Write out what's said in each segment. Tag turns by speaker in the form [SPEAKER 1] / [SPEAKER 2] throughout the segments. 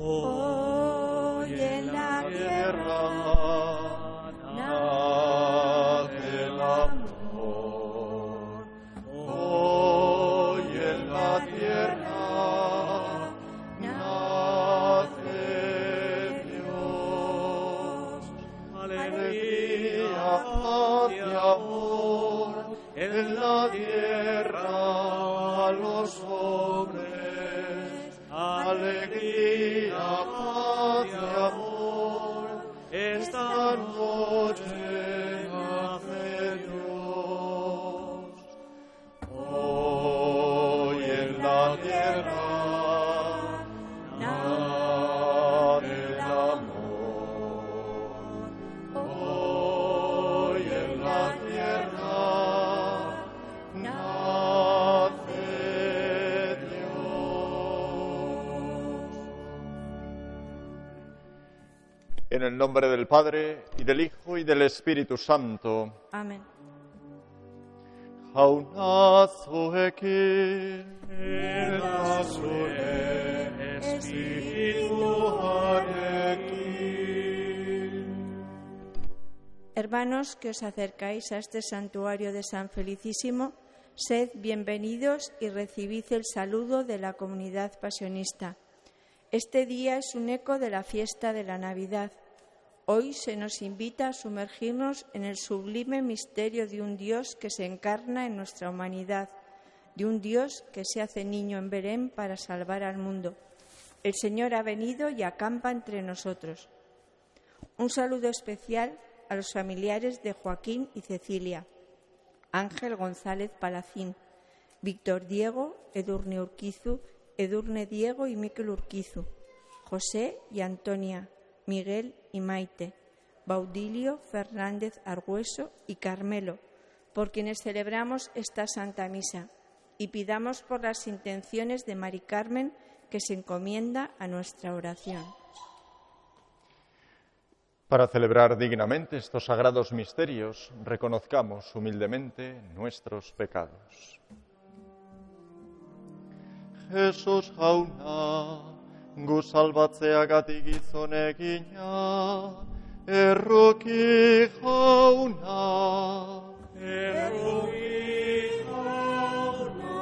[SPEAKER 1] Hoy en la tierra nace el amor. Hoy en la tierra nace Dios. Alegría, paz y amor en la tierra a los hombres. Alegría, paz y amor, esta noche nace Dios. Hoy en la tierra nace el amor. Hoy en la tierra nace En el nombre del Padre, y del Hijo, y del Espíritu Santo.
[SPEAKER 2] Amén.
[SPEAKER 1] Jaunazuekin,
[SPEAKER 2] Hermanos que os acercáis a este santuario de San Felicísimo, sed bienvenidos y recibid el saludo de la comunidad pasionista. Este día es un eco de la fiesta de la Navidad. Hoy se nos invita a sumergirnos en el sublime misterio de un Dios que se encarna en nuestra humanidad, de un Dios que se hace niño en Belén para salvar al mundo. El Señor ha venido y acampa entre nosotros. Un saludo especial a los familiares de Joaquín y Cecilia, Ángel González Palacín, Víctor Diego, Edurne Urquizu, Edurne Diego y Miquel Urquizu, José y Antonia, Miguel y Maite, Baudilio, Fernández Argüeso y Carmelo, por quienes celebramos esta Santa Misa, y pidamos por las intenciones de Mari Carmen, que se encomienda a nuestra oración.
[SPEAKER 1] Para celebrar dignamente estos sagrados misterios, reconozcamos humildemente nuestros pecados. Jesús jauna, gu salbatzeagatik gizon egina, erruki jauna. Erruki jauna.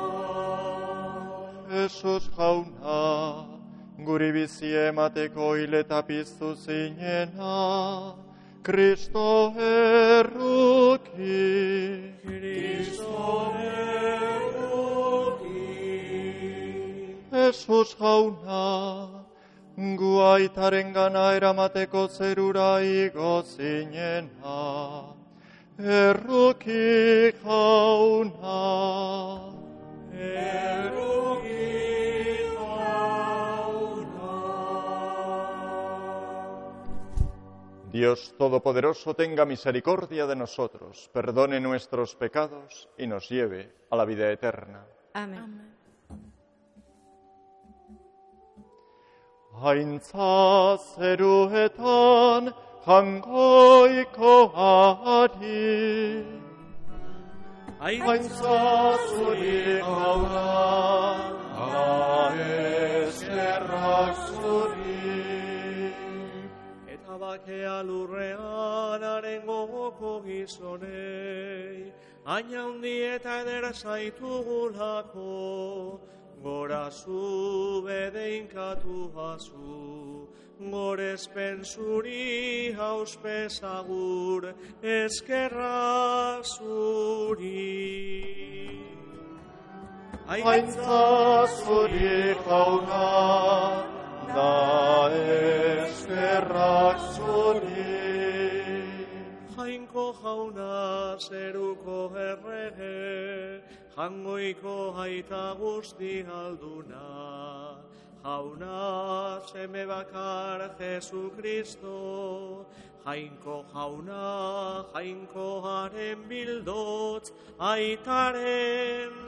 [SPEAKER 1] Jesus jauna, guri bizi emateko hileta piztu zinena, Kristo erruki. Kristo Jesus jauna, gu aitarengana eramateko zerura igo zinena, erruki jauna. Erruki jauna. Dios Todopoderoso tenga misericordia de nosotros, perdone nuestros pecados y nos lleve a la vida eterna.
[SPEAKER 2] Amén.
[SPEAKER 1] Haintza zeruetan jangoikoari, haintza zuri gauna, eskerrak zuri.
[SPEAKER 3] Eta bakea lurrean haren gogoko gizonei, haina hundi eta eder zaitugulako, gora zu bedeinkatu hazu, gorespen zuri hauspezagur, eskerra zuri.
[SPEAKER 1] Haintza zuri jauna, da eskerrak zuri.
[SPEAKER 3] Jainko jauna zeruko errege, jangoiko aita guzti alduna, jauna seme bakar Jesu Kristo, jainko jauna, jainkoaren bildotz, aitaren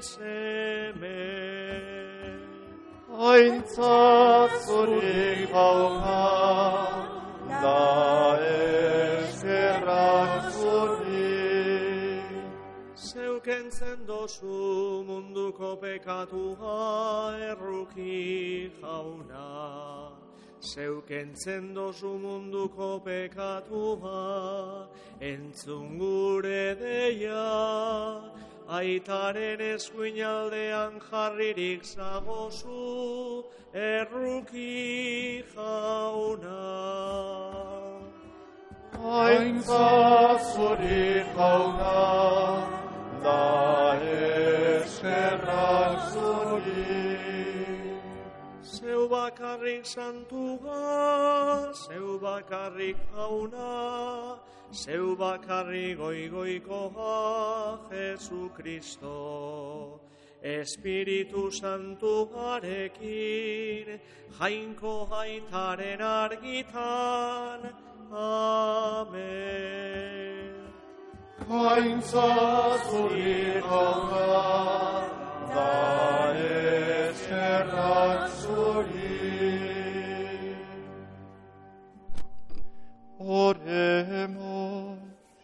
[SPEAKER 3] seme.
[SPEAKER 1] Haintza zuri jauna, da eskerrak zuri.
[SPEAKER 3] Zeukentzen dozu munduko pekatua erruki jauna, zeukentzen dozu munduko pekatua, entzun gure deia, aitaren eskuinaldean jarririk zagozu, erruki jauna.
[SPEAKER 1] Aintza zuri jauna, da eskerrak zuri.
[SPEAKER 3] Zeu bakarrik santua, zeu bakarrik jauna, zeu bakarrik goigoikoa, Jesukristo. Espiritu Santuarekin, jainko aitaren argitan, amen.
[SPEAKER 1] Aintza zuri jauna, da eskerrak zuri. Oremos.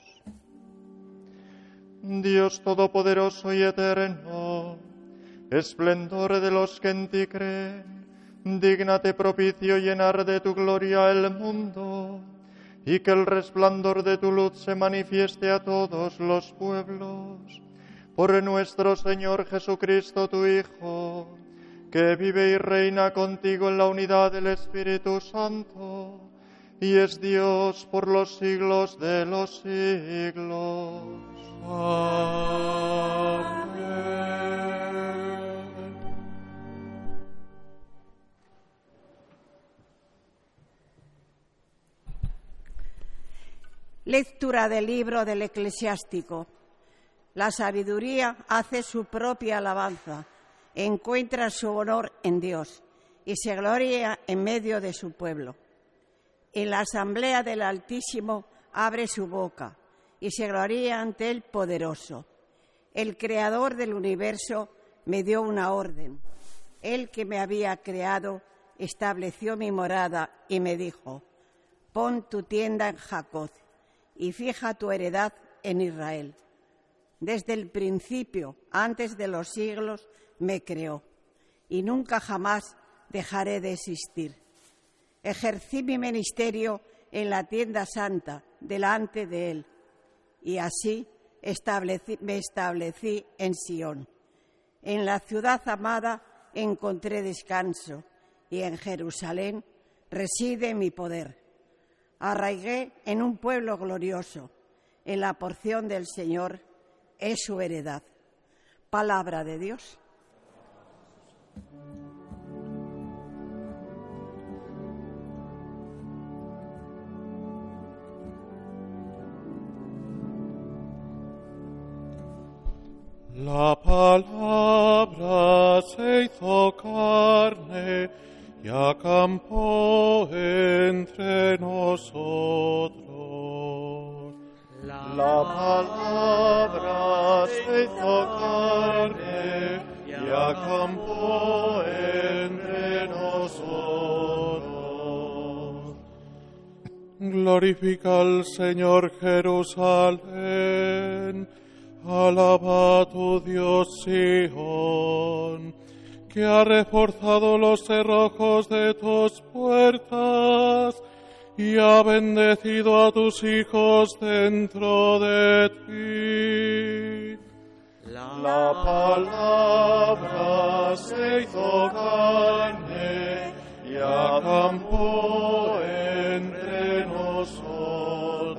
[SPEAKER 1] Dios Todopoderoso y Eterno, esplendor de los que en ti creen, dígnate propicio llenar de tu gloria el mundo, y que el resplandor de tu luz se manifieste a todos los pueblos. Por nuestro Señor Jesucristo, tu Hijo, que vive y reina contigo en la unidad del Espíritu Santo, y es Dios por los siglos de los siglos. Amén.
[SPEAKER 4] Lectura del libro del Eclesiástico. La sabiduría hace su propia alabanza, encuentra su honor en Dios y se gloria en medio de su pueblo. En la asamblea del Altísimo abre su boca y se gloria ante el Poderoso. El Creador del universo me dio una orden. Él que me había creado estableció mi morada y me dijo: pon tu tienda en Jacob y fija tu heredad en Israel. Desde el principio, antes de los siglos, me creó y nunca jamás dejaré de existir. Ejercí mi ministerio en la tienda santa delante de él y así me establecí en Sión. En la ciudad amada encontré descanso y en Jerusalén reside mi poder. Arraigué en un pueblo glorioso, en la porción del Señor es su heredad. Palabra de Dios.
[SPEAKER 5] La palabra se hizo carne y acampó entre nosotros.
[SPEAKER 1] La palabra se hizo carne y acampó entre nosotros.
[SPEAKER 5] Glorifica al Señor Jerusalén. Alaba a tu Dios Sion, que ha reforzado los cerrojos de tus puertas y ha bendecido a tus hijos dentro de ti.
[SPEAKER 1] La palabra se hizo carne y acampó entre nosotros.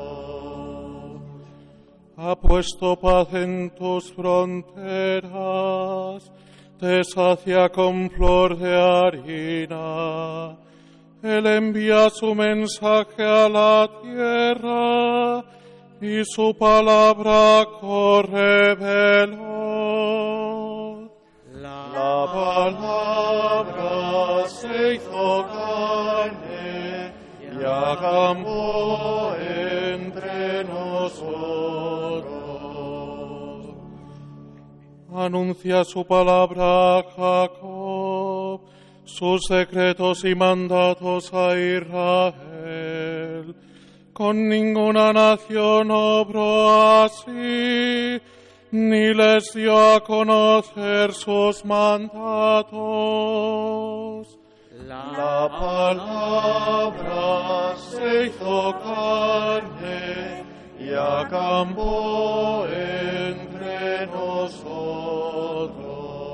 [SPEAKER 5] Ha puesto paz en tus fronteras, te sacia con flor de harina. Él envía su mensaje a la tierra y su palabra corre veloz.
[SPEAKER 1] La palabra se hizo carne y acampó entre nosotros.
[SPEAKER 5] Anuncia su palabra a Jacob, sus secretos y mandatos a Israel. Con ninguna nación obró así, ni les dio a conocer sus mandatos.
[SPEAKER 1] La palabra se hizo carne y acampó entre nosotros.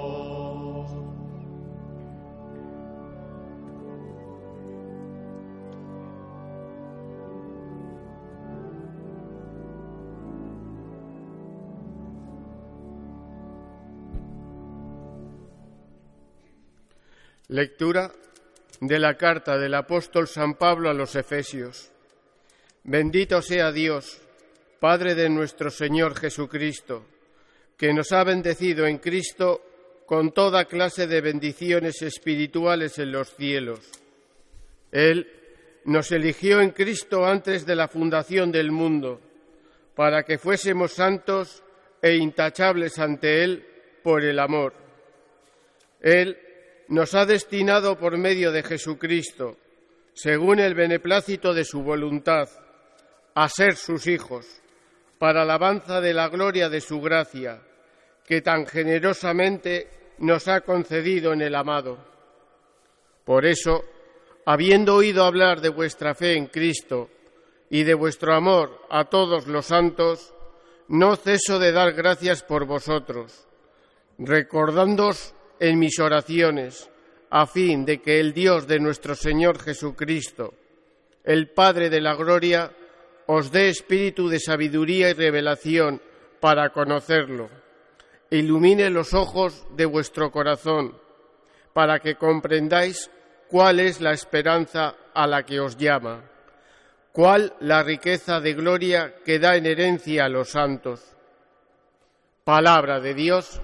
[SPEAKER 6] Lectura de la carta del apóstol San Pablo a los Efesios. Bendito sea Dios, Padre de nuestro Señor Jesucristo, que nos ha bendecido en Cristo con toda clase de bendiciones espirituales en los cielos. Él nos eligió en Cristo antes de la fundación del mundo, para que fuésemos santos e intachables ante Él por el amor. Él nos ha destinado por medio de Jesucristo, según el beneplácito de su voluntad, a ser sus hijos, para alabanza de la gloria de su gracia, que tan generosamente nos ha concedido en el amado. Por eso, habiendo oído hablar de vuestra fe en Cristo y de vuestro amor a todos los santos, no ceso de dar gracias por vosotros, recordándoos en mis oraciones, a fin de que el Dios de nuestro Señor Jesucristo, el Padre de la gloria, os dé espíritu de sabiduría y revelación para conocerlo. Ilumine los ojos de vuestro corazón, para que comprendáis cuál es la esperanza a la que os llama, cuál la riqueza de gloria que da en herencia a los santos. Palabra de Dios.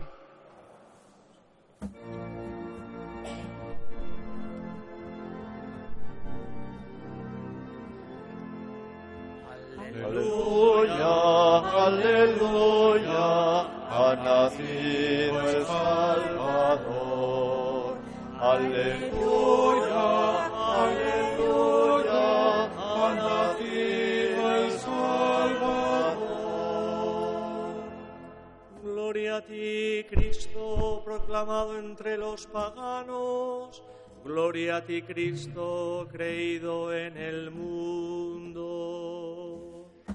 [SPEAKER 1] Aleluya, aleluya, ha nacido el Salvador. Aleluya, aleluya, ha nacido el Salvador.
[SPEAKER 3] Gloria a ti, Cristo, proclamado entre los paganos. Gloria a ti, Cristo, creído en el mundo.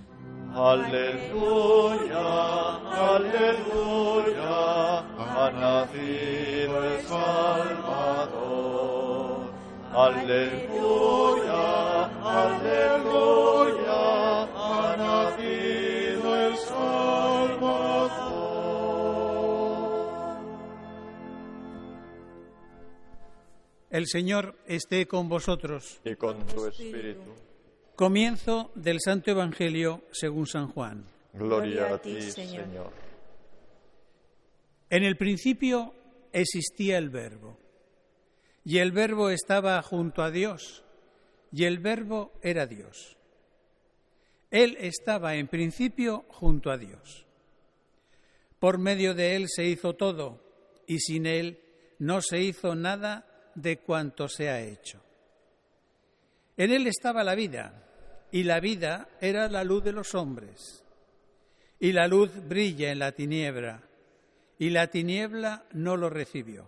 [SPEAKER 1] Aleluya, aleluya, ha nacido el Salvador. Aleluya, aleluya, ha nacido el Salvador.
[SPEAKER 7] El Señor esté con vosotros.
[SPEAKER 1] Y con tu espíritu.
[SPEAKER 7] Comienzo del Santo Evangelio según San Juan.
[SPEAKER 1] Gloria a ti, Señor.
[SPEAKER 7] En el principio existía el Verbo, y el Verbo estaba junto a Dios, y el Verbo era Dios. Él estaba en principio junto a Dios. Por medio de Él se hizo todo, y sin Él no se hizo nada de cuanto se ha hecho. En Él estaba la vida, y la vida era la luz de los hombres. Y la luz brilla en la tiniebla, y la tiniebla no lo recibió.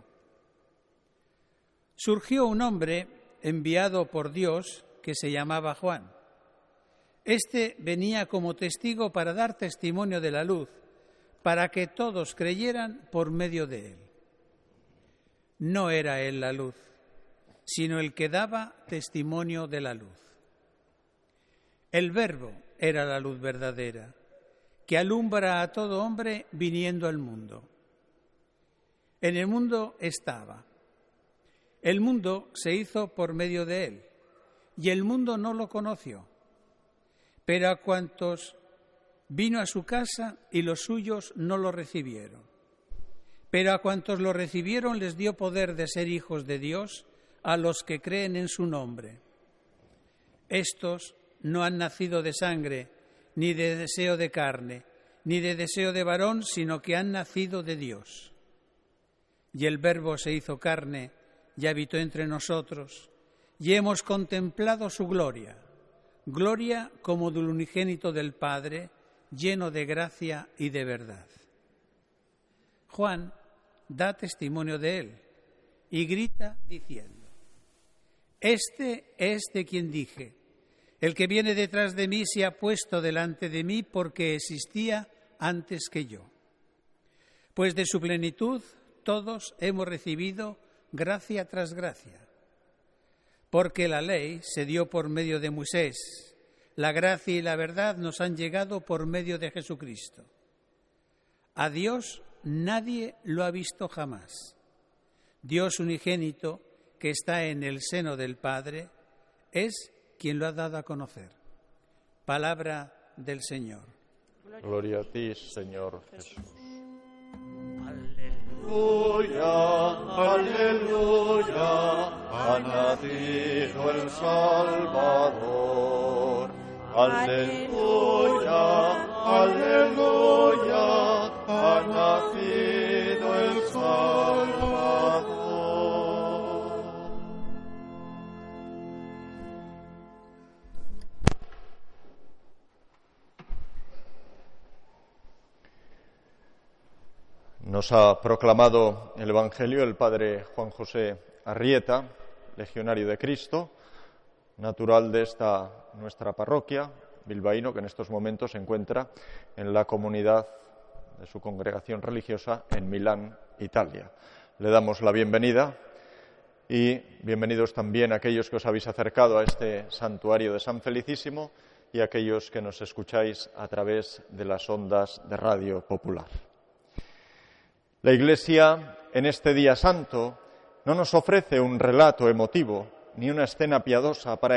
[SPEAKER 7] Surgió un hombre enviado por Dios que se llamaba Juan. Este venía como testigo para dar testimonio de la luz, para que todos creyeran por medio de él. No era él la luz, sino el que daba testimonio de la luz. El Verbo era la luz verdadera, que alumbra a todo hombre viniendo al mundo. En el mundo estaba. El mundo se hizo por medio de él, y el mundo no lo conoció. Pero a cuantos vino a su casa, y los suyos no lo recibieron. Pero a cuantos lo recibieron les dio poder de ser hijos de Dios, a los que creen en su nombre. Estos no han nacido de sangre, ni de deseo de carne, ni de deseo de varón, sino que han nacido de Dios. Y el Verbo se hizo carne y habitó entre nosotros, y hemos contemplado su gloria, gloria como del unigénito del Padre, lleno de gracia y de verdad. Juan da testimonio de él y grita diciendo: Este es de quien dije: el que viene detrás de mí se ha puesto delante de mí porque existía antes que yo. Pues de su plenitud todos hemos recibido gracia tras gracia. Porque la ley se dio por medio de Moisés, la gracia y la verdad nos han llegado por medio de Jesucristo. A Dios nadie lo ha visto jamás. Dios unigénito, que está en el seno del Padre, es quien lo ha dado a conocer. Palabra del Señor.
[SPEAKER 1] Gloria a ti, Señor Jesús.
[SPEAKER 3] Aleluya, aleluya, ha nacido el Salvador. Aleluya, aleluya, ha nacido el Salvador.
[SPEAKER 1] Nos ha proclamado el Evangelio el padre Juan José Arrieta, legionario de Cristo, natural de esta nuestra parroquia, bilbaíno, que en estos momentos se encuentra en la comunidad de su congregación religiosa en Milán, Italia. Le damos la bienvenida y bienvenidos también a aquellos que os habéis acercado a este santuario de San Felicísimo y a aquellos que nos escucháis a través de las ondas de Radio Popular. La Iglesia, en este día santo, no nos ofrece un relato emotivo ni una escena piadosa para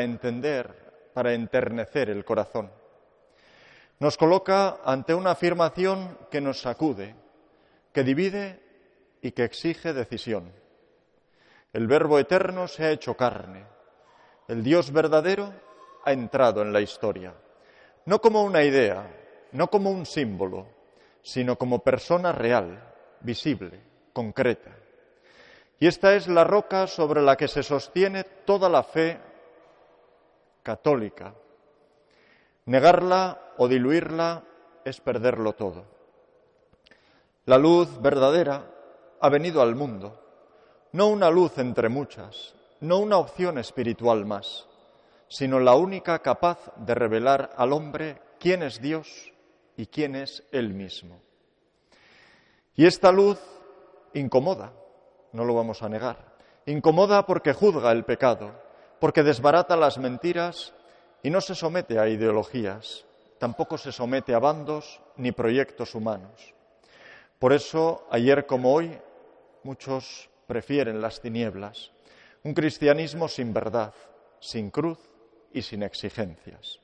[SPEAKER 1] enternecer el corazón. Nos coloca ante una afirmación que nos sacude, que divide y que exige decisión. El Verbo eterno se ha hecho carne. El Dios verdadero ha entrado en la historia, no como una idea, no como un símbolo, sino como persona real, visible, concreta. Y esta es la roca sobre la que se sostiene toda la fe católica. Negarla o diluirla es perderlo todo. La luz verdadera ha venido al mundo, no una luz entre muchas, no una opción espiritual más, sino la única capaz de revelar al hombre quién es Dios y quién es Él mismo. Y esta luz incomoda, no lo vamos a negar. Incomoda porque juzga el pecado, porque desbarata las mentiras y no se somete a ideologías, tampoco se somete a bandos ni proyectos humanos. Por eso, ayer como hoy, muchos prefieren las tinieblas, un cristianismo sin verdad, sin cruz y sin exigencias.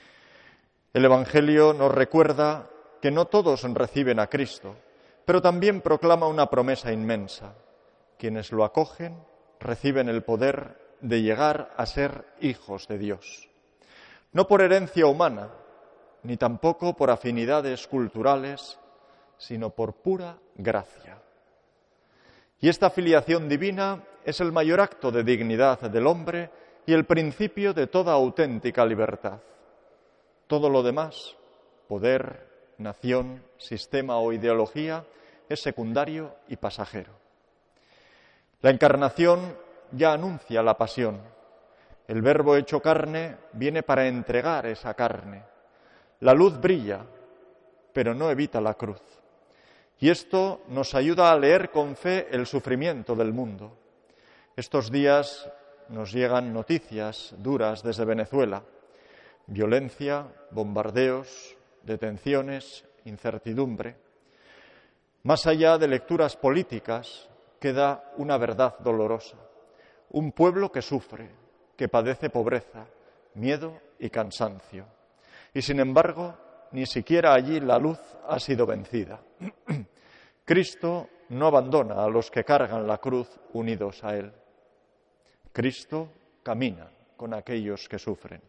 [SPEAKER 1] El Evangelio nos recuerda que no todos reciben a Cristo, pero también proclama una promesa inmensa. Quienes lo acogen reciben el poder de llegar a ser hijos de Dios. No por herencia humana, ni tampoco por afinidades culturales, sino por pura gracia. Y esta filiación divina es el mayor acto de dignidad del hombre y el principio de toda auténtica libertad. Todo lo demás, poder, nación, sistema o ideología, es secundario y pasajero. La encarnación ya anuncia la pasión. El Verbo hecho carne viene para entregar esa carne. La luz brilla, pero no evita la cruz. Y esto nos ayuda a leer con fe el sufrimiento del mundo. Estos días nos llegan noticias duras desde Venezuela. Violencia, bombardeos, detenciones, incertidumbre. Más allá de lecturas políticas, queda una verdad dolorosa. Un pueblo que sufre, que padece pobreza, miedo y cansancio. Y sin embargo, ni siquiera allí la luz ha sido vencida. Cristo no abandona a los que cargan la cruz unidos a Él. Cristo camina con aquellos que sufren.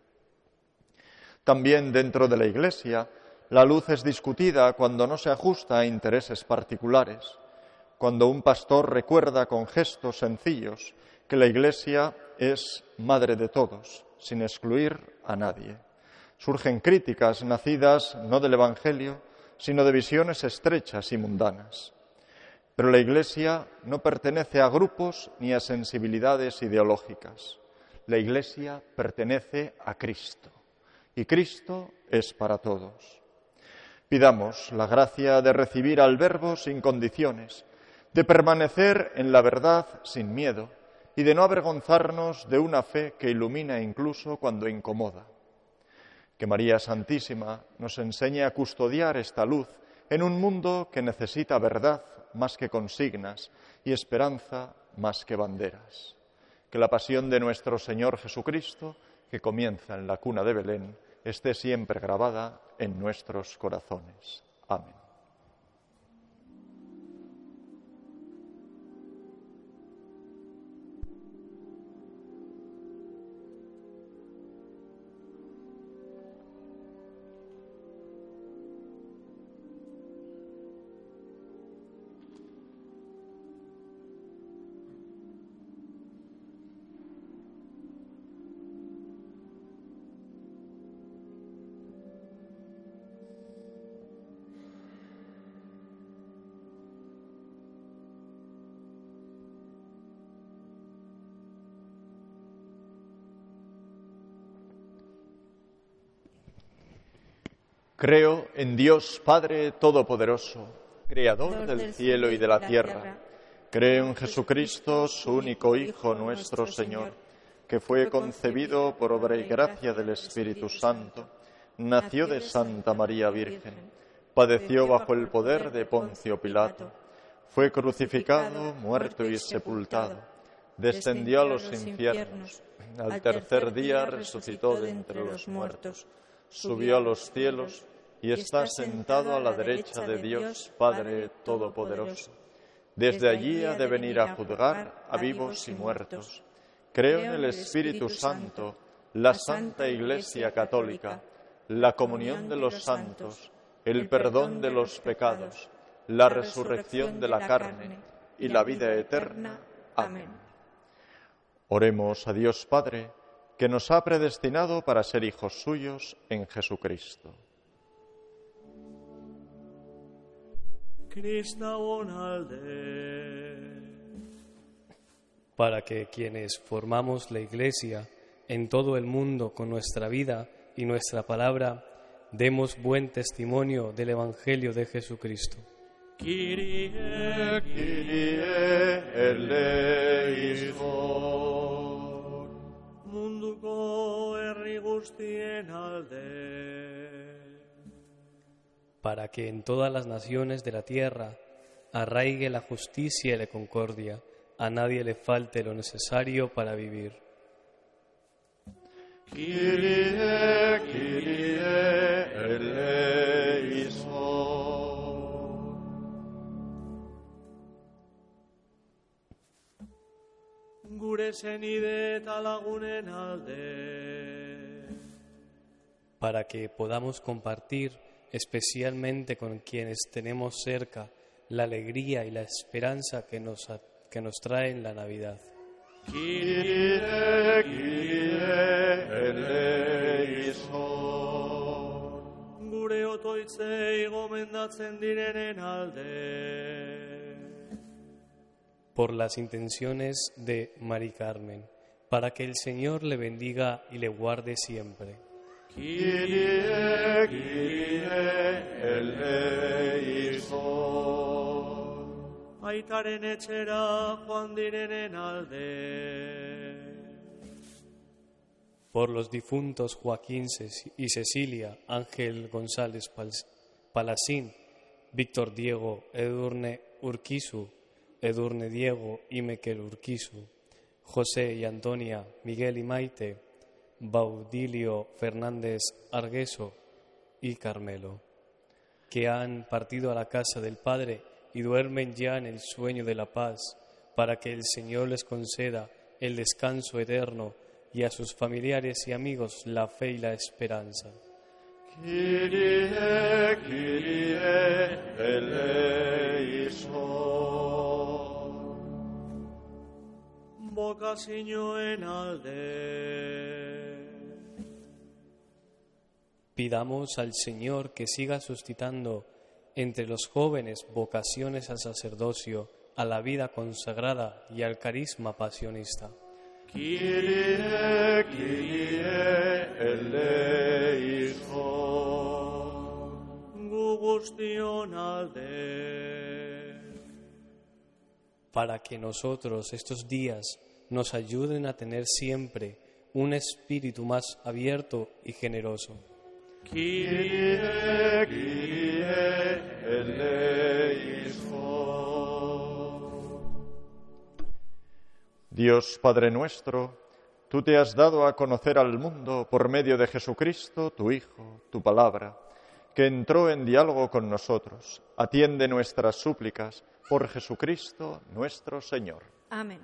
[SPEAKER 1] También dentro de la Iglesia, la luz es discutida cuando no se ajusta a intereses particulares, cuando un pastor recuerda con gestos sencillos que la Iglesia es madre de todos, sin excluir a nadie. Surgen críticas nacidas no del Evangelio, sino de visiones estrechas y mundanas. Pero la Iglesia no pertenece a grupos ni a sensibilidades ideológicas. la Iglesia pertenece a Cristo y Cristo es para todos. Pidamos la gracia de recibir al Verbo sin condiciones, de permanecer en la verdad sin miedo y de no avergonzarnos de una fe que ilumina incluso cuando incomoda. Que María Santísima nos enseñe a custodiar esta luz en un mundo que necesita verdad más que consignas y esperanza más que banderas. Que la pasión de nuestro Señor Jesucristo, que comienza en la cuna de Belén, esté siempre grabada en nuestros corazones. Amén. Creo en Dios Padre Todopoderoso, Creador del cielo y de la tierra. Creo en Jesucristo, su único Hijo, nuestro Señor, que fue concebido por obra y gracia del Espíritu Santo, nació de Santa María Virgen, padeció bajo el poder de Poncio Pilato, fue crucificado, muerto y sepultado, descendió a los infiernos, al tercer día resucitó de entre los muertos, subió a los cielos y está sentado a la derecha de Dios Padre Todopoderoso. Desde allí ha de venir a juzgar a vivos y muertos. Creo en el Espíritu Santo, la Santa Iglesia Católica, la comunión de los santos, el perdón de los pecados, la resurrección de la carne y la vida eterna. Amén. Oremos a Dios Padre, que nos ha predestinado para ser hijos suyos en Jesucristo.
[SPEAKER 8] Para que quienes formamos la Iglesia en todo el mundo con nuestra vida y nuestra palabra, demos buen testimonio del Evangelio de Jesucristo.
[SPEAKER 3] Kyrie,
[SPEAKER 1] Kyrie eleison.
[SPEAKER 3] Munduko herri guztien alde.
[SPEAKER 8] Para que en todas las naciones de la tierra arraigue la justicia y la concordia, a nadie le falte lo necesario para vivir.
[SPEAKER 1] Kyrie, Kyrie eleison.
[SPEAKER 3] Gure senide eta lagunen alde.
[SPEAKER 8] Para que podamos compartir especialmente con quienes tenemos cerca la alegría y la esperanza que nos trae la Navidad.
[SPEAKER 1] Kyrie, Kyrie eleison.
[SPEAKER 3] Gure otoitzei gomendatzen direnen alde.
[SPEAKER 8] Por las intenciones de Mari Carmen, para que el Señor le bendiga y le guarde siempre.
[SPEAKER 1] Kyrie, Kyrie eleison.
[SPEAKER 3] Aitaren etxera joan direnen alde.
[SPEAKER 8] Por los difuntos Joaquín y Cecilia, Ángel González Palacín, Víctor Diego, Edurne Urquizu, Edurne Diego y Miquel Urquizu, José y Antonia, Miguel y Maite, Baudilio Fernández Argueso y Carmelo, que han partido a la casa del Padre y duermen ya en el sueño de la paz, para que el Señor les conceda el descanso eterno y a sus familiares y amigos la fe y la esperanza.
[SPEAKER 1] Kyrie, Kyrie eleison.
[SPEAKER 3] Bokazioen alde.
[SPEAKER 8] Pidamos al Señor que siga suscitando entre los jóvenes vocaciones al sacerdocio, a la vida consagrada y al carisma pasionista.
[SPEAKER 1] Kyrie, Kyrie eleison.
[SPEAKER 3] Gugustion alde.
[SPEAKER 8] Para que nosotros estos días nos ayuden a tener siempre un espíritu más abierto y generoso.
[SPEAKER 1] Kyrie, Kyrie eleison. Dios Padre nuestro, tú te has dado a conocer al mundo por medio de Jesucristo, tu Hijo, tu palabra, que entró en diálogo con nosotros. Atiende nuestras súplicas por Jesucristo nuestro Señor.
[SPEAKER 2] Amén.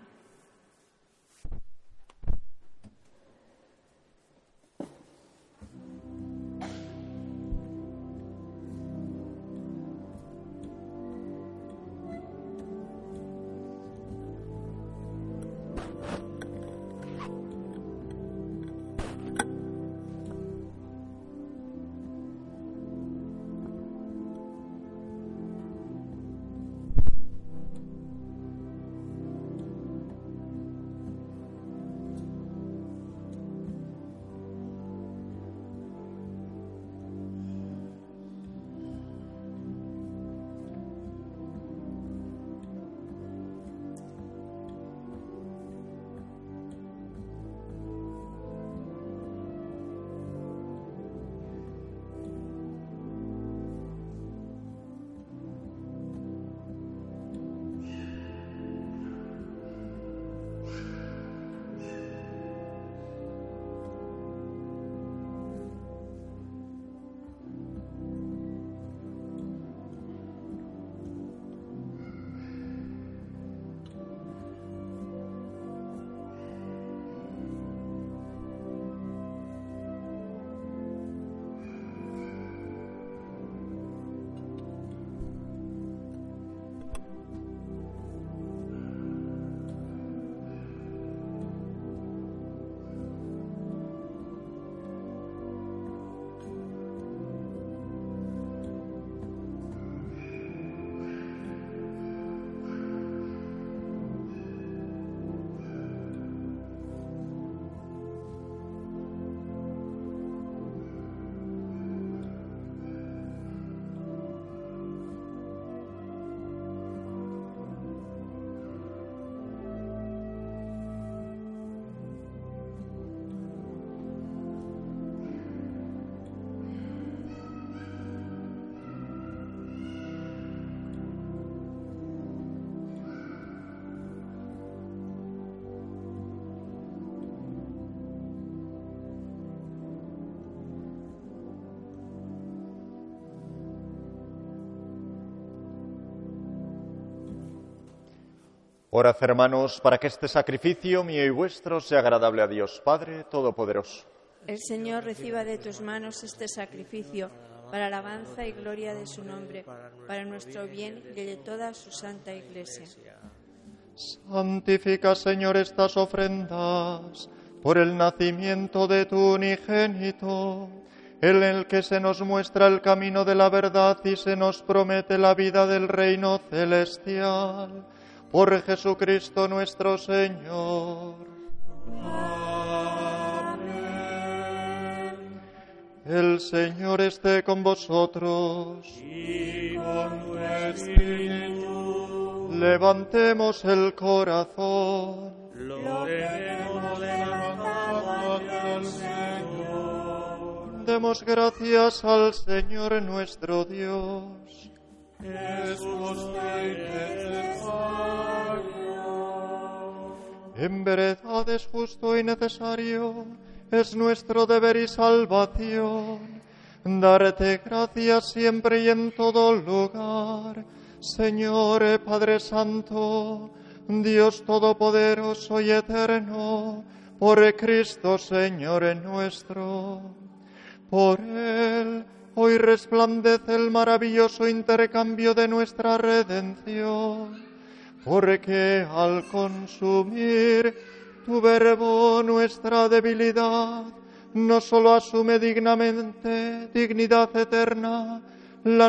[SPEAKER 1] Orad, hermanos, para que este sacrificio mío y vuestro sea agradable a Dios Padre Todopoderoso.
[SPEAKER 2] El Señor reciba de tus manos este sacrificio para alabanza y gloria de su nombre, para nuestro bien y de toda su santa Iglesia.
[SPEAKER 1] Santifica, Señor, estas ofrendas por el nacimiento de tu unigénito, en el que se nos muestra el camino de la verdad y se nos promete la vida del reino celestial. Por Jesucristo nuestro Señor. Amén. El Señor esté con vosotros.
[SPEAKER 3] Y con tu espíritu.
[SPEAKER 1] Levantemos el corazón.
[SPEAKER 3] Lo tenemos levantado hacia el Señor.
[SPEAKER 1] Demos gracias al Señor nuestro Dios.
[SPEAKER 3] Es justo y necesario.
[SPEAKER 1] En verdad es justo y necesario, es nuestro deber y salvación, darte gracias siempre y en todo lugar, Señor Padre Santo, Dios Todopoderoso y Eterno, por Cristo Señor nuestro. Por Él hoy resplandece el maravilloso intercambio de nuestra redención, porque al consumir tu verbo nuestra debilidad, no solo asume dignamente, dignidad eterna, la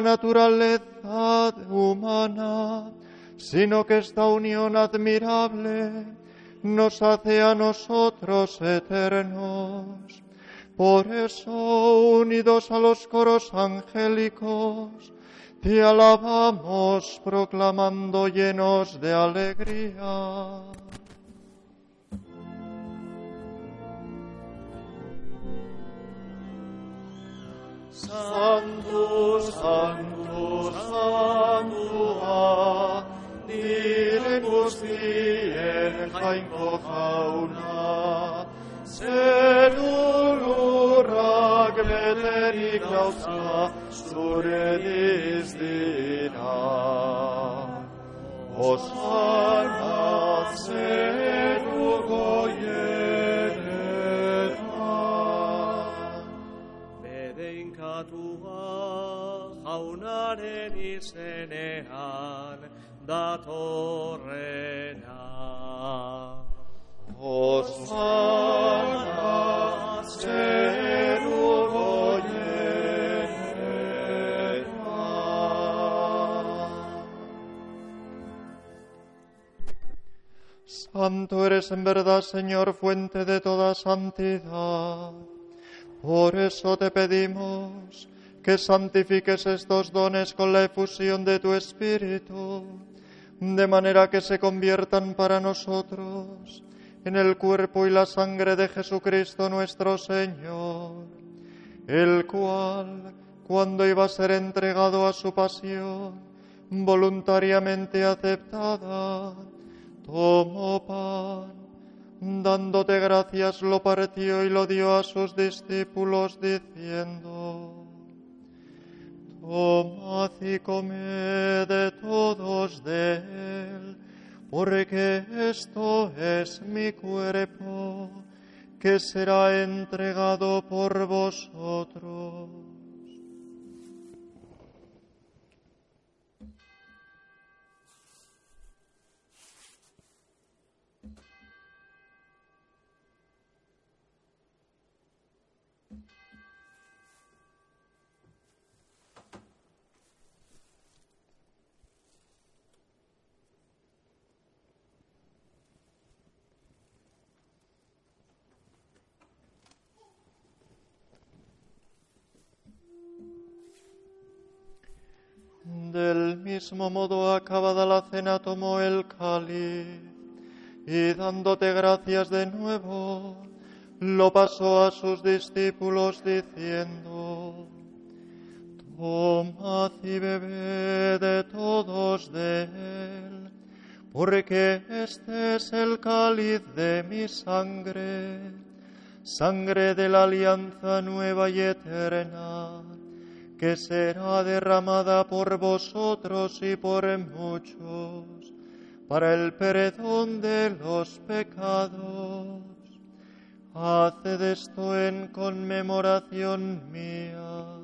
[SPEAKER 1] naturaleza humana, sino que esta unión admirable nos hace a nosotros eternos. Por eso, unidos a los coros angélicos, te alabamos proclamando llenos de alegría. Santo, Santo, Santo, Dilemus dien hainko jauna, Zerulura gleterik dauzka, zure dizdira. Osana zeruko jaunaren izenean datorrena. Osana zeru goiena. Santo eres en verdad, Señor, fuente de toda santidad. Por eso te pedimos que santifiques estos dones con la efusión de tu Espíritu, de manera que se conviertan para nosotros en el cuerpo y la sangre de Jesucristo nuestro Señor, el cual, cuando iba a ser entregado a su pasión, voluntariamente aceptada, tomó pan, dándote gracias, lo partió y lo dio a sus discípulos, diciendo: Tomad y comed de todos de él, porque esto es mi cuerpo, que será entregado por vosotros. Del mismo modo, acabada la cena, tomó el cáliz y, dándote gracias de nuevo, lo pasó a sus discípulos, diciendo: Tomad y bebed de todos de él, porque este es el cáliz de mi sangre, sangre de la alianza nueva y eterna, que será derramada por vosotros y por muchos, para el perdón de los pecados. Haced esto en conmemoración mía.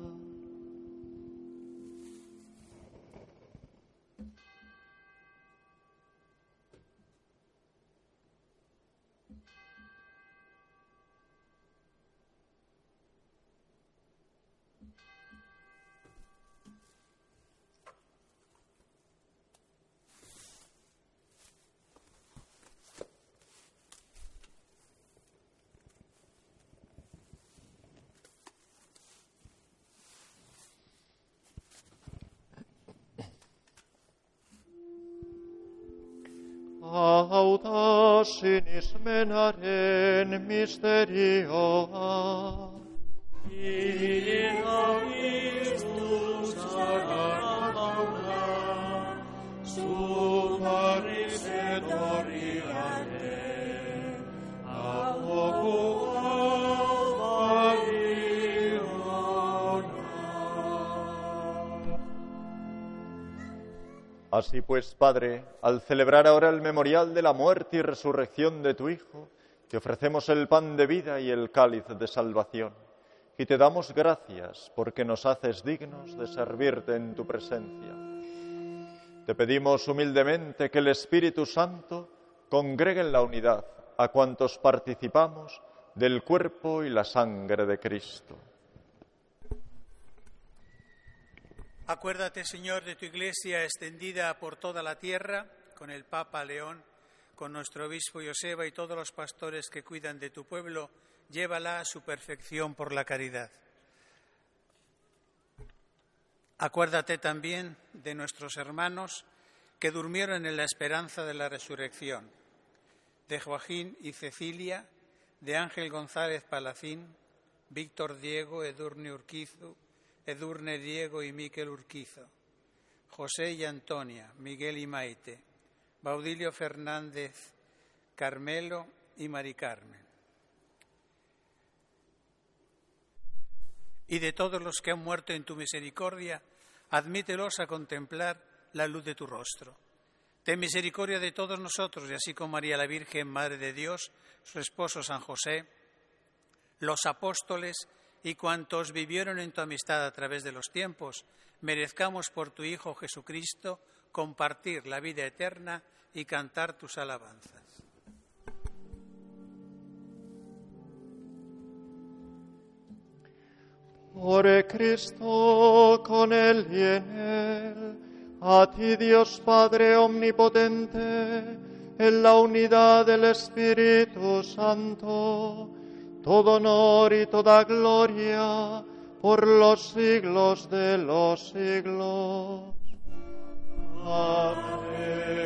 [SPEAKER 1] Audasinis menaren misterioa. Iena Christus agarrada, sudaris et oriane, Así pues, Padre, al celebrar ahora el memorial de la muerte y resurrección de tu Hijo, te ofrecemos el pan de vida y el cáliz de salvación, y te damos gracias porque nos haces dignos de servirte en tu presencia. Te pedimos humildemente que el Espíritu Santo congregue en la unidad a cuantos participamos del cuerpo y la sangre de Cristo.
[SPEAKER 7] Acuérdate, Señor, de tu Iglesia extendida por toda la tierra, con el Papa León, con nuestro obispo Joseba y todos los pastores que cuidan de tu pueblo, llévala a su perfección por la caridad. Acuérdate también de nuestros hermanos que durmieron en la esperanza de la resurrección, de Joaquín y Cecilia, de Ángel González Palacín, Víctor Diego, Edurne Diego y Miquel Urquizo, José y Antonia, Miguel y Maite, Baudilio Fernández, Carmelo y Mari Carmen. Y de todos los que han muerto en tu misericordia, admítelos a contemplar la luz de tu rostro. Ten misericordia de todos nosotros, y así como María la Virgen, Madre de Dios, su esposo San José, los apóstoles y cuantos vivieron en tu amistad a través de los tiempos, merezcamos por tu Hijo Jesucristo compartir la vida eterna y cantar tus alabanzas.
[SPEAKER 1] Por Cristo, con Él y en Él, a ti Dios Padre Omnipotente, en la unidad del Espíritu Santo, todo honor y toda gloria por los siglos de los siglos. Amén.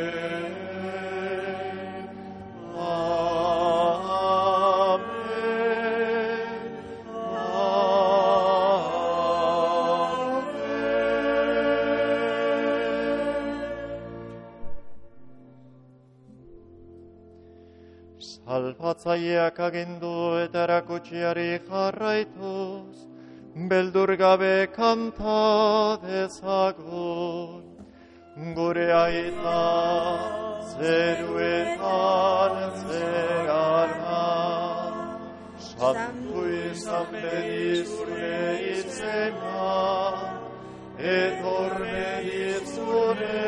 [SPEAKER 1] Salbatzaileak agindu eta erakutsiari jarraituz, beldur gabe kanta dezagun. Gure aita zeruetan zegana, santu izan bedi zure izena, etorri zure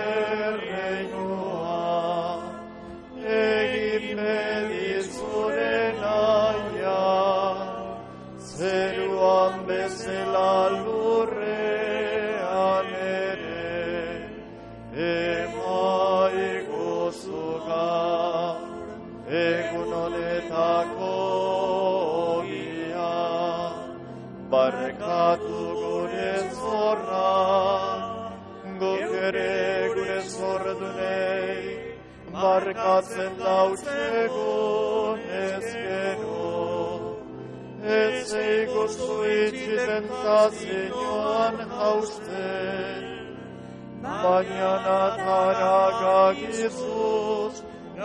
[SPEAKER 1] reinua, egin bedi zure naia, zeruan bezala lurrean ere, emaiguzu gaur, egun honetako ogia, barkatu gure zorra, guk ere gure zordunei, barkatzen dautzegun ez gero, ez eiguzu itxiten zazioan hausten, baina natara gagizuz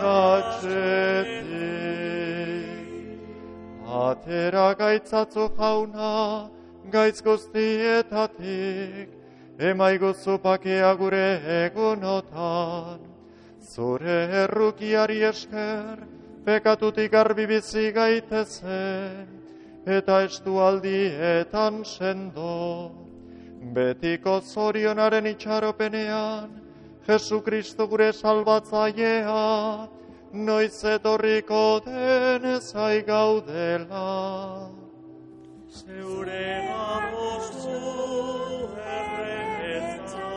[SPEAKER 1] gatxetik. Atera gaitzatzu jauna, gaitz guztietatik, emaiguzu pakea gure egunotan, zure errukiari esker, pekatutik garbi bizi gaitezen, eta estualdietan sendo. Betiko zorionaren itxaropenean, Jesukristo gure salbatzailea, noiz etorriko den ezai gaudela.
[SPEAKER 3] Zeure apostu erretza,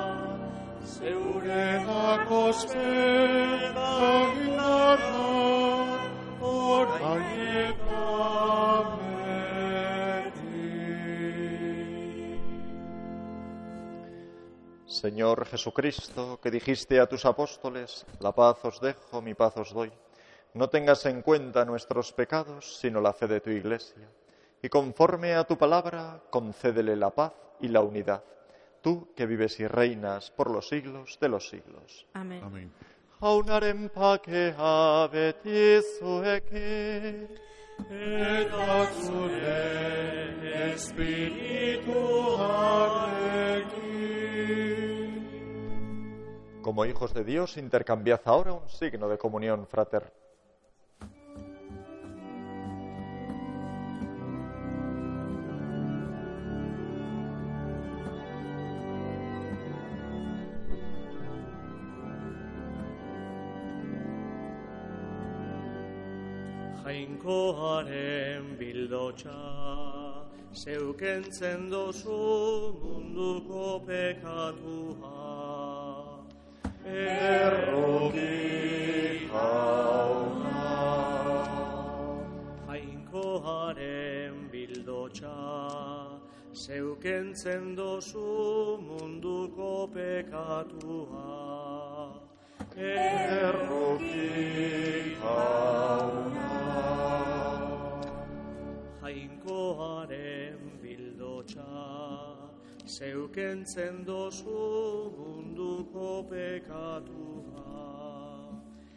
[SPEAKER 3] zeure
[SPEAKER 5] Akospeda indarra, orain eta
[SPEAKER 1] Señor Jesucristo, que dijiste a tus apóstoles, la paz os dejo, mi paz os doy, no tengas en cuenta nuestros pecados, sino la fe de tu Iglesia, y conforme a tu palabra, concédele la paz y la unidad, tú que vives y reinas por los siglos de los siglos.
[SPEAKER 2] Amén.
[SPEAKER 5] Amén.
[SPEAKER 1] Jaunaren pakea beti zuekin,
[SPEAKER 5] Eta zure espirituarekin.
[SPEAKER 1] Como hijos de Dios, intercambiad ahora un signo de comunión fraterna.
[SPEAKER 3] Jainkoaren bildotxa, zeukentzen dozu munduko pekatua.
[SPEAKER 1] Erroki
[SPEAKER 3] kentzen dozu munduko pekatua.
[SPEAKER 1] Erruki jauna.
[SPEAKER 3] Jainkoaren bildotxa, zeukentzen dozu munduko pekatua.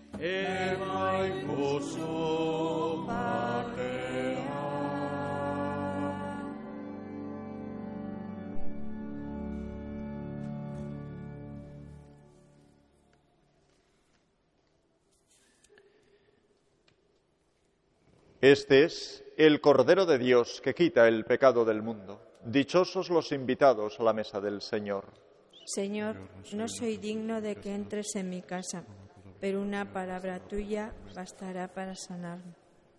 [SPEAKER 5] Emaiguzu bakea.
[SPEAKER 1] Este es el Cordero de Dios que quita el pecado del mundo. Dichosos los invitados a la mesa del Señor.
[SPEAKER 2] Señor, no soy digno de que entres en mi casa, pero una palabra tuya bastará para sanarme.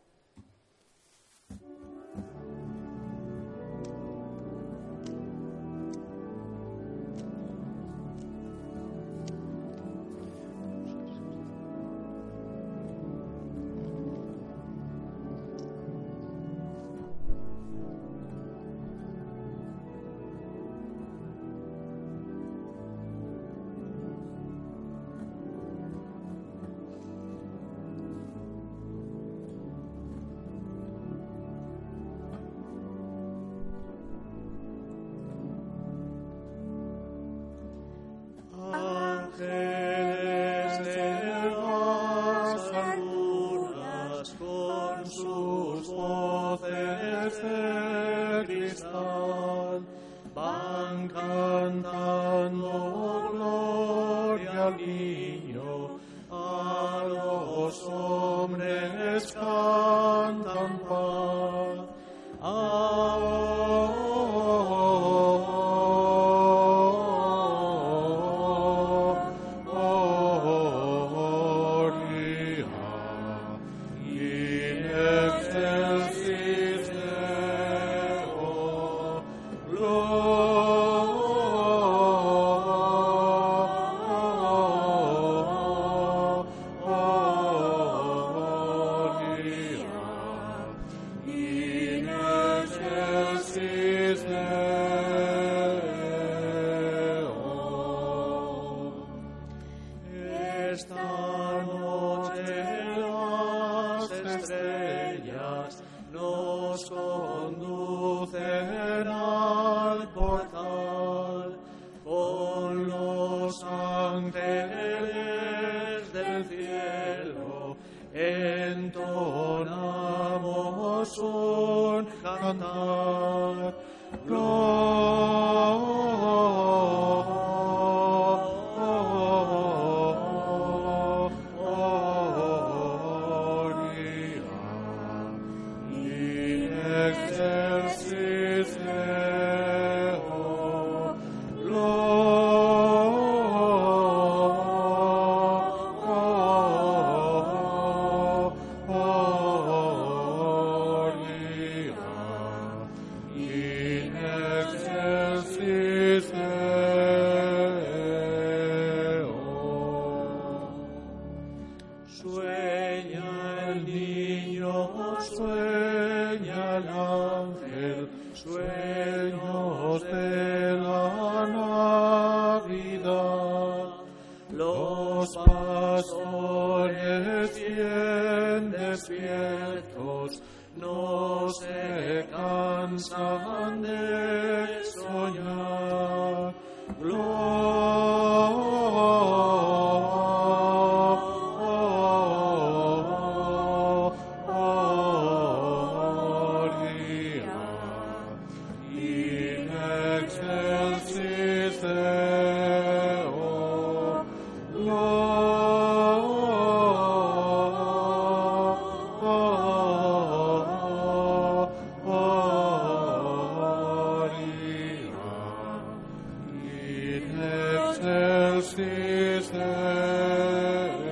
[SPEAKER 3] Ángeles de las alturas con sus voces de cristal van cantando gloria al niño, a los hombres cantan paz. Entonamos un cantar, gloria in excelsis Deo, Sueña el niño, sueña el ángel, sueños de la Navidad. Los pastores bien despiertos no se cansan de soñar. In excelsis Deo, in excelsis Deo.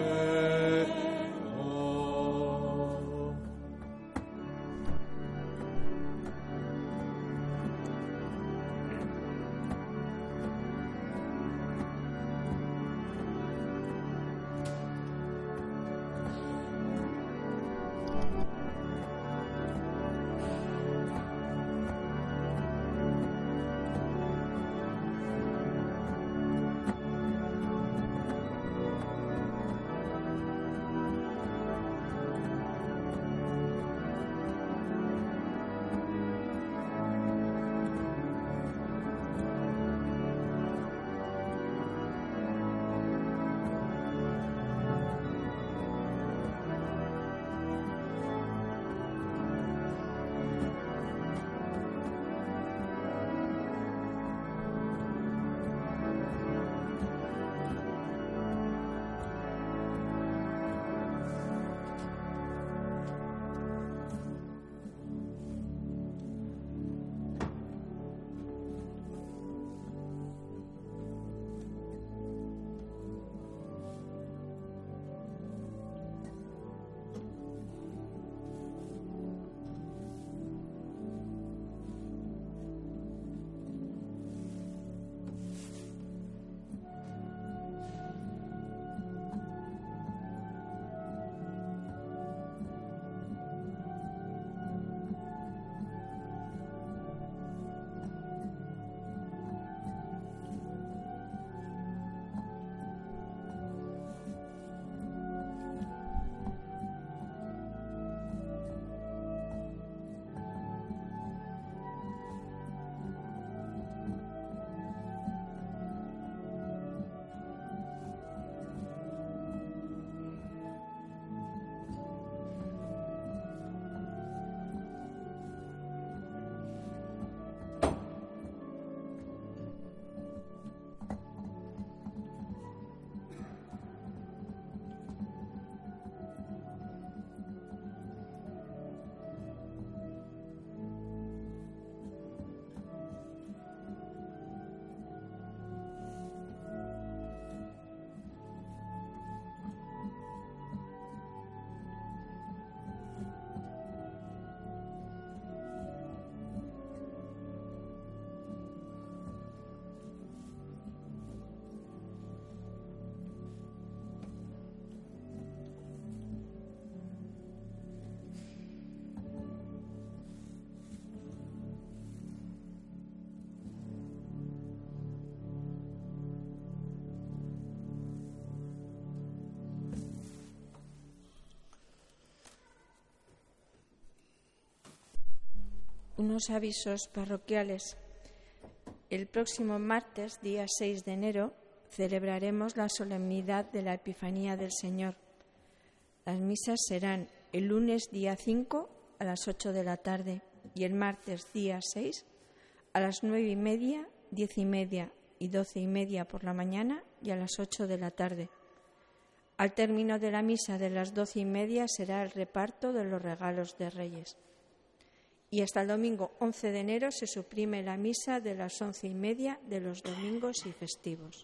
[SPEAKER 2] Unos avisos parroquiales. El próximo martes, día 6 de enero, celebraremos la solemnidad de la Epifanía del Señor. Las misas serán el lunes, día 5, a las 8 de la tarde y el martes, día 6, a las 9:30, 10:30 y 12:30 por la mañana y a las 8 de la tarde. Al término de la misa de las 12:30 será el reparto de los regalos de Reyes. Y hasta el domingo 11 de enero se suprime la misa de las 11:30 de los domingos y festivos.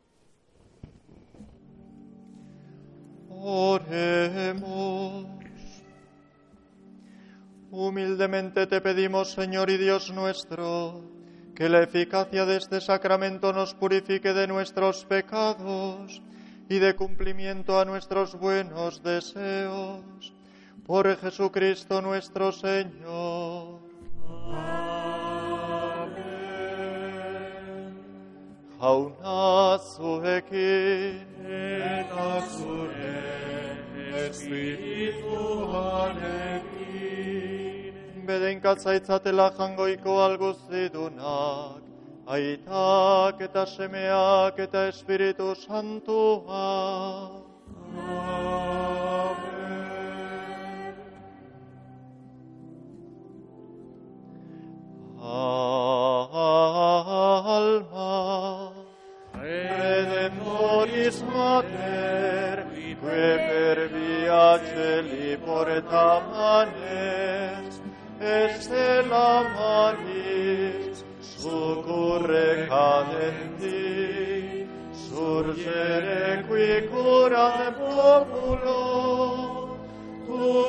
[SPEAKER 1] Oremos. Humildemente te pedimos, Señor y Dios nuestro, que la eficacia de este sacramento nos purifique de nuestros pecados y de cumplimiento a nuestros buenos deseos. Por Jesucristo nuestro Señor. Amén. Jauna zuekin eta zure espirituarekin. Bedenkatza jangoiko alguzidunak, aitak eta semeak eta Espiritu Santua. Amen. Alma Redemptoris Mater, que per via celi portamanes, estela manis, succurre cadenti, surgere qui curat populo, tu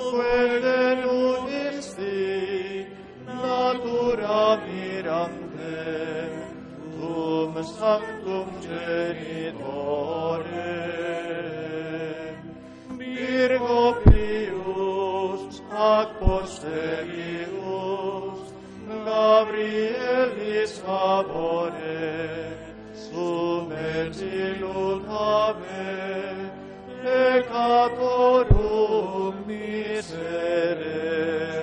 [SPEAKER 1] denudisti, natura mirante, tum sanctum genitore, Virgo pius ac posterius, Gabrielis favore, subetilutate, peccatorum miserere.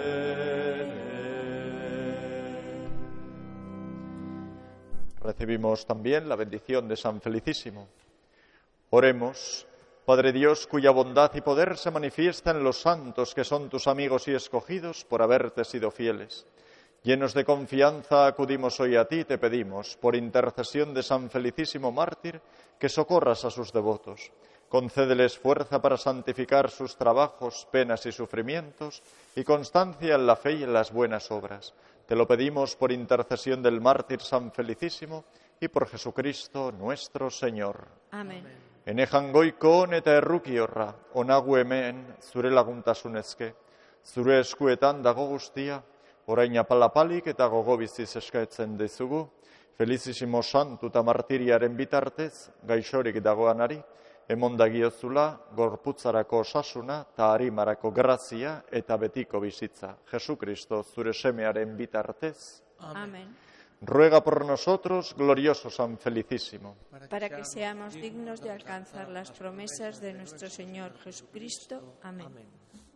[SPEAKER 1] Recibimos también la bendición de San Felicísimo. Oremos. Padre Dios, cuya bondad y poder se manifiesta en los santos que son tus amigos y escogidos por haberte sido fieles. Llenos de confianza acudimos hoy a ti y te pedimos, por intercesión de San Felicísimo mártir, que socorras a sus devotos. Concédeles fuerza para santificar sus trabajos, penas y sufrimientos, y constancia en la fe y en las buenas obras. Te lo pedimos por intercesión del mártir San Felicísimo y por Jesucristo nuestro Señor.
[SPEAKER 2] Amén.
[SPEAKER 1] Enejan goikon eta errukiorra, onagu hemen zure laguntasunezke, zure eskuetan dago guztia, orain apalapalik eta gogo biziz eskaetzen dizugu, Felicísimo santu eta martiriaren bitartez, gaixorik dagoanari, emondagiozula, gorputzarako osasuna eta harimarako grazia eta betiko bizitza. Jesucristo zure semearen bitartez.
[SPEAKER 2] Amén.
[SPEAKER 1] Ruega por nosotros, glorioso San Felicísimo,
[SPEAKER 2] para que seamos dignos de alcanzar las promesas de nuestro Señor Jesucristo. Amén.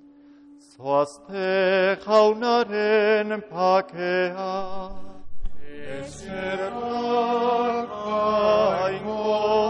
[SPEAKER 1] Zoazte jaunaren pakea, eskerrak aingo